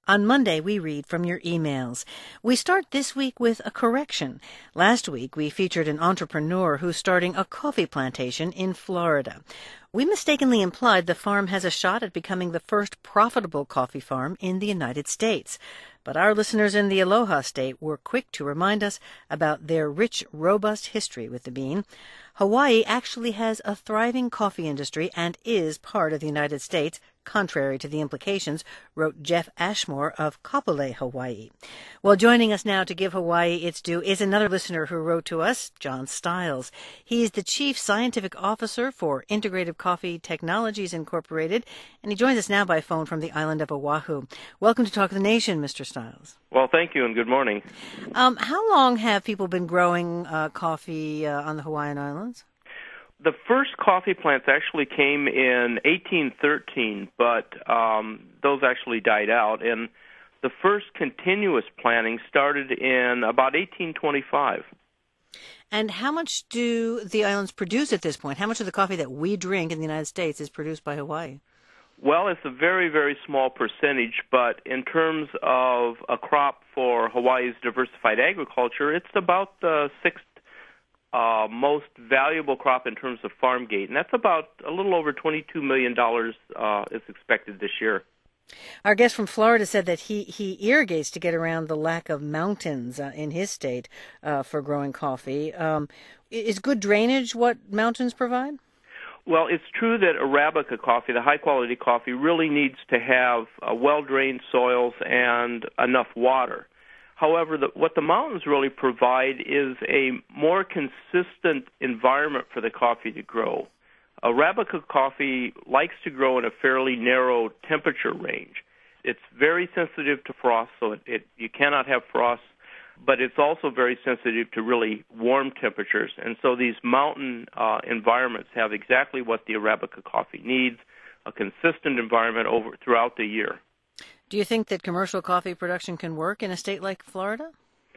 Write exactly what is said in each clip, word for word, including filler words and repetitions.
On Monday, we read from your emails. We start this week with a correction. Last week, we featured an entrepreneur who's starting a coffee plantation in Florida. We mistakenly implied the farm has a shot at becoming the first profitable coffee farm in the United States. But our listeners in the Aloha State were quick to remind us about their rich, robust history with the bean. Hawaii actually has a thriving coffee industry and is part of the United States, contrary to the implications, wrote Jeff Ashmore of Kapolei, Hawaii. Well, joining us now to give Hawaii its due is another listener who wrote to us, John Stiles. He is the Chief Scientific Officer for Integrative Coffee Technologies Incorporated, and he joins us now by phone from the island of Oahu. Welcome to Talk of the Nation, Mister Stiles. Well, thank you, and good morning. Um, how long have people been growing uh, coffee uh, on the Hawaiian Islands? The first coffee plants actually came in eighteen thirteen, but um, those actually died out. And the first continuous planting started in about eighteen twenty-five. And how much do the islands produce at this point? How much of the coffee that we drink in the United States is produced by Hawaii? Well, it's a very, very small percentage, but in terms of a crop for Hawaii's diversified agriculture, it's about the sixth Uh, most valuable crop in terms of farm gate, and that's about a little over twenty-two million dollars uh, is expected this year. Our guest from Florida said that he, he irrigates to get around the lack of mountains uh, in his state uh, for growing coffee. Um, is good drainage what mountains provide? Well, it's true that Arabica coffee, the high-quality coffee, really needs to have uh, well-drained soils and enough water. However, the, what the mountains really provide is a more consistent environment for the coffee to grow. Arabica coffee likes to grow in a fairly narrow temperature range. It's very sensitive to frost, so it, it, you cannot have frost, but it's also very sensitive to really warm temperatures. And so these mountain uh, environments have exactly what the Arabica coffee needs, a consistent environment over throughout the year. Do you think that commercial coffee production can work in a state like Florida?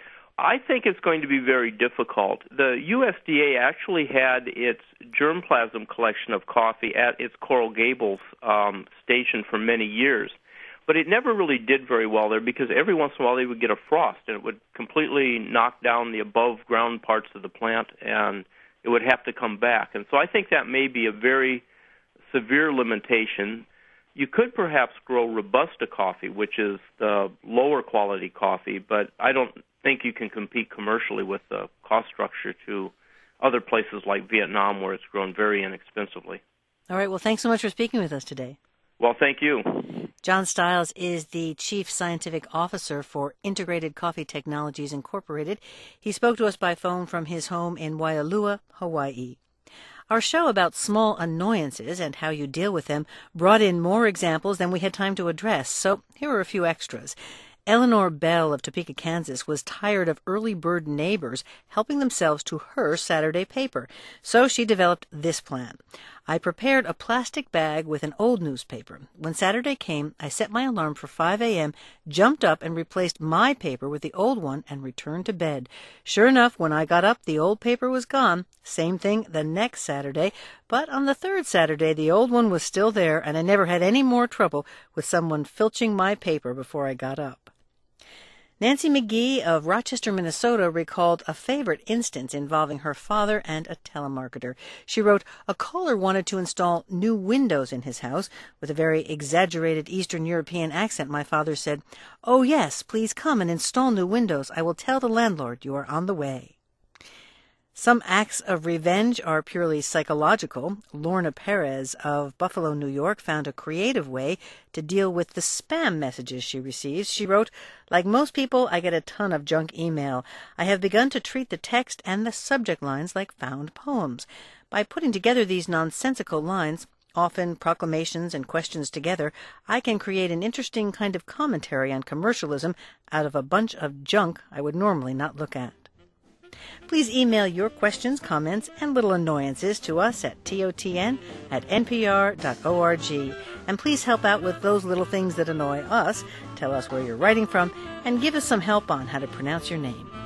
I think it's going to be very difficult. The U S D A actually had its germplasm collection of coffee at its Coral Gables um, station for many years, but it never really did very well there because every once in a while they would get a frost and it would completely knock down the above-ground parts of the plant and it would have to come back. And so I think that may be a very severe limitation. You could perhaps grow Robusta coffee, which is the lower quality coffee, but I don't think you can compete commercially with the cost structure to other places like Vietnam where it's grown very inexpensively. All right. Well, thanks so much for speaking with us today. Well, thank you. John Stiles is the Chief Scientific Officer for Integrated Coffee Technologies Incorporated. He spoke to us by phone from his home in Waialua, Hawaii. Our show about small annoyances and how you deal with them brought in more examples than we had time to address, so here are a few extras. Eleanor Bell of Topeka, Kansas, was tired of early bird neighbors helping themselves to her Saturday paper, so she developed this plan. I prepared a plastic bag with an old newspaper. When Saturday came, I set my alarm for five a.m., jumped up and replaced my paper with the old one, and returned to bed. Sure enough, when I got up, the old paper was gone. Same thing the next Saturday, but on the third Saturday, the old one was still there, and I never had any more trouble with someone filching my paper before I got up. Nancy McGee of Rochester, Minnesota, recalled a favorite instance involving her father and a telemarketer. She wrote, a caller wanted to install new windows in his house. With a very exaggerated Eastern European accent, my father said, "Oh, yes, please come and install new windows. I will tell the landlord you are on the way." Some acts of revenge are purely psychological. Lorna Perez of Buffalo, New York, found a creative way to deal with the spam messages she receives. She wrote, like most people, I get a ton of junk email. I have begun to treat the text and the subject lines like found poems. By putting together these nonsensical lines, often proclamations and questions together, I can create an interesting kind of commentary on commercialism out of a bunch of junk I would normally not look at. Please email your questions, comments, and little annoyances to us at totn at npr dot org. And please help out with those little things that annoy us. Tell us where you're writing from, and give us some help on how to pronounce your name.